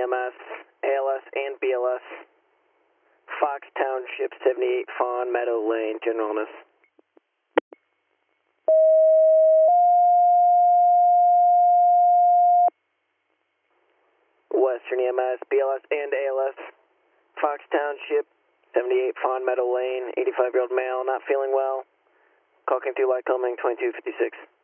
EMS, ALS, and BLS. Fox Township, 78 Fawn Meadow Lane, general illness. Western EMS, BLS, and ALS. Fox Township, 78 Fawn Meadow Lane, 85-year-old male, not feeling well. Call came through Lycoming, 2256.